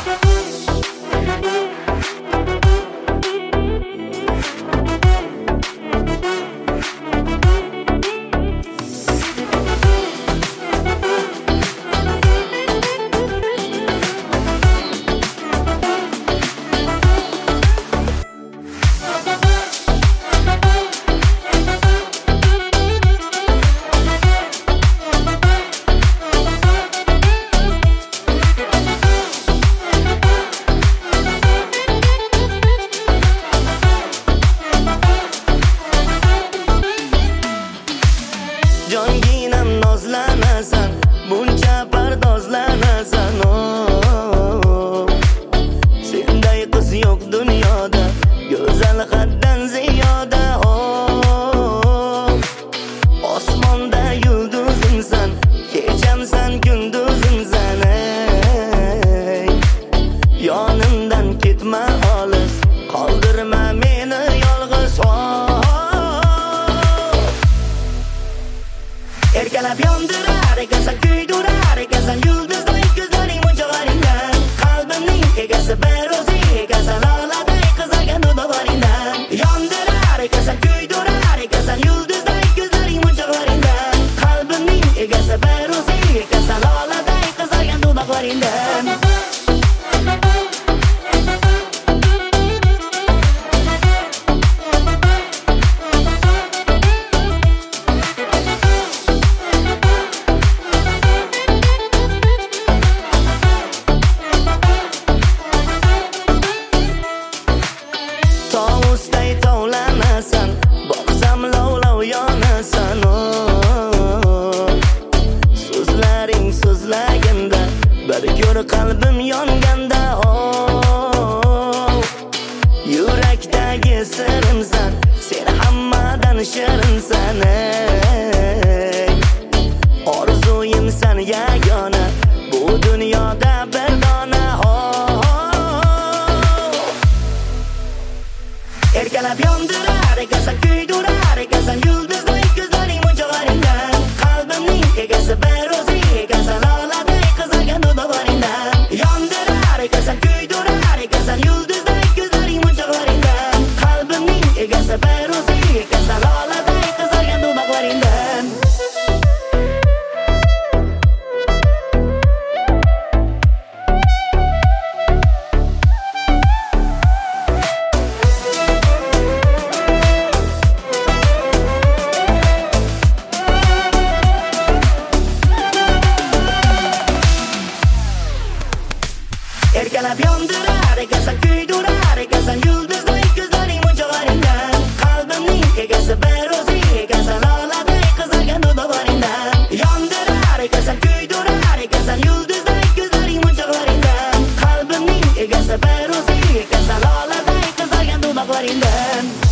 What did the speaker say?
Jonginam nozlanasan, buncha pardozlanasan, oh. Senday qiz yo'q dunyoda, go'zal haddan ziyoda, oh. Osmonda yulduzimsan, kechamsan kunduzimsan, ey. Yonimdan ketma olis, qoldirma meni yolg'iz, oh. Erkalab yondirar ekansan, kuydirar ekansan, yulduzday ko'zlaring munchalaringdan. Qalbimning egasi bir o'zing ekansan, loladay qizargan dudolaringdan. Yondirar ekansan, kuydirar ekansan, yulduzday ko'zlaring munchalaringdan. Qalbimning egasi bir o'zing ekansan, loladay qizargan dudolaringdan. Tovusday tovlanasan, boqsam lovlov yonasan, oh. So'zlaring so'zlaganda, bir ko'r qalbim yonganda, oh. Yurakdagi sirimsan, sen hammadan shirinsan, ey. Orzuyimsan yagona, bu dunyoda bir dona, oh. Erkalab yondirar ekansan, kuydirar ekansan, yulduzday ko'zlaring munchalaringdan. Qalbimning egasi bir o'zing ekansan, loladay qizargan dudolaringdan. Yondirar ekansan, kuydirar ekansan, yulduzday ko'zlaring munchalaringdan. Qalbimning egasi bir o'zing ekansan, loladay qizargan dudolaringdan. Erkalab yondirar ekansan, kuydirar ekansan, yulduzday ko'zlaring munchalaringdan. Qalbimning egasi bir o'zing ekansan, loladay qizargan dudolaringdan. Yondirar ekansan, kuydirar ekansan, yulduzday ko'zlaring munchalaringdan. Qalbimning egasi bir o'zing ekansan, loladay qizargan dudolaringdan.